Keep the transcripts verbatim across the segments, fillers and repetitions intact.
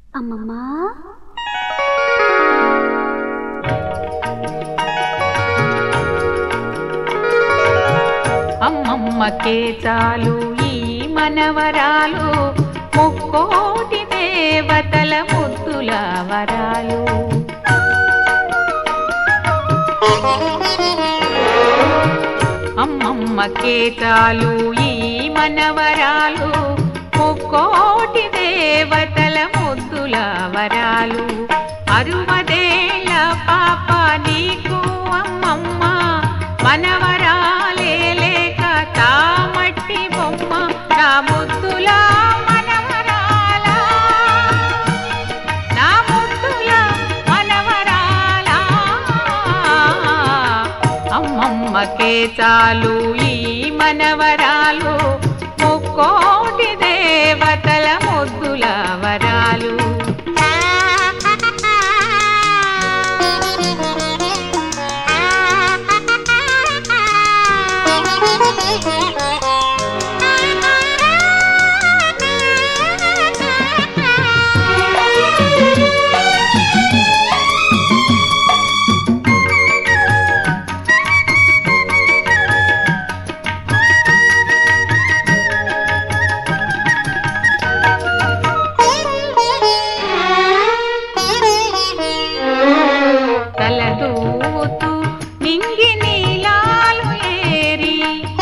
అమ్మమ్మా అమ్మమ్మకే చాలు ఈ మనవరాలు ముక్కోటి దేవతల ముద్దుల వరాలు. అమ్మమ్మకే చాలు ఈ మనవరాలు ముక్కోటి దేవతల ముద్దుల వరాలు. అరువదేళ్ళ పాప నీకు అమ్మమ్మ మనవరాలే లేక తామట్టి బొమ్మ నా ముద్దుల మనవరాల నా ముద్దుల మనవరాల. అమ్మమ్మకే చాలు ఈ మనవరాలు ముక్కోటి దేవతల ముద్దుల వరాలు. తలదూతూ నింగి నీలాలు ఏరి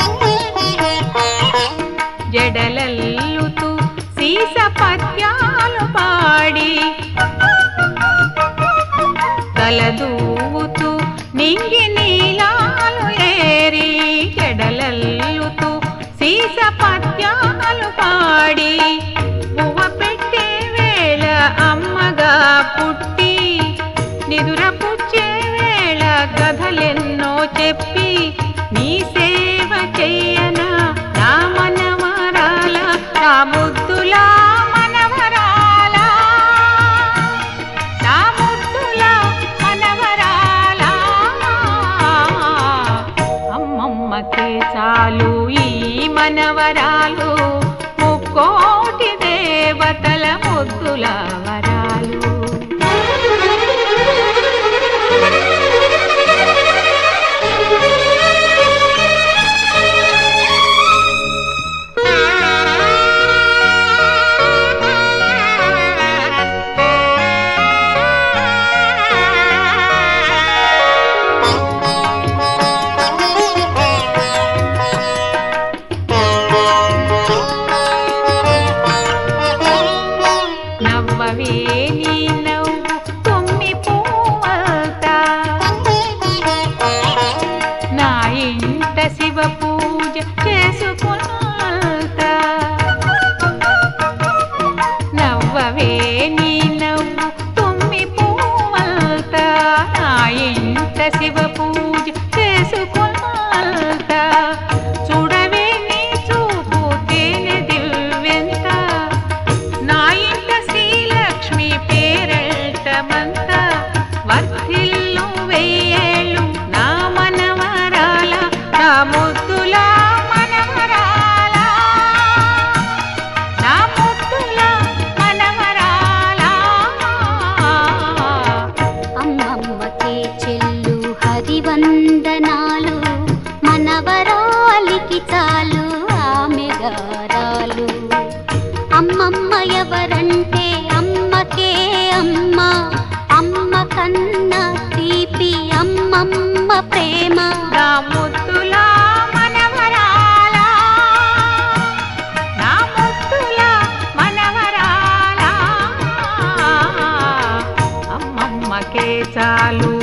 జడలల్లుతూ సీస పద్యాలు పాడి. తలదూతూ నింగి నీలాలు ఏరి జడలల్లుతూ సీస పద్యాలు పాడి. పువ్వ పెట్టే వేళ అమ్మగా పుట్టి నిదుర పుచ్చే వేళ కథలెన్నో చెప్పి నీ సేవ చెయ్యన నా మనవరాల నా ముద్దుల మనవరాల నా ముద్దుల మనవరాల. అమ్మమ్మకే చాలు ఈ మనవరాలు ముక్కోటి దేవతల ముద్దుల వరాలు. నవ్వవే నీ నవ్వు తొమ్మి పువ్వల్తా నా ఇంట శివ పూజ చేసుకుంటా. నవ్వవే నీ నవ్వు తొమ్మి పువ్వల్తా నా ఇంట శివ పూజ చేసుకుంటా. చూడవే నీ చూపు తేనె దివ్వెంత నా ఇంట శ్రీలక్ష్మి పేరెంటమంత వర్ధిల్లు వెయ్యేళ్ళు నా మనవరాల నా ముద్దుల మనవరాల నా ముద్దుల మనవరాల. అమ్మమ్మకే చెల్లు హరివందనాలు మనవరాలికి చాలు ఆమె గారాలు. అమ్మమ్మ ఎవరంటే అమ్మకే అమ్మ అమ్మ కన్నా తీపి అమ్మమ్మ ప్రేమ నా ముద్దుల మనవరాల నా ముద్దుల మనవరాల. అమ్మమ్మకే చాలు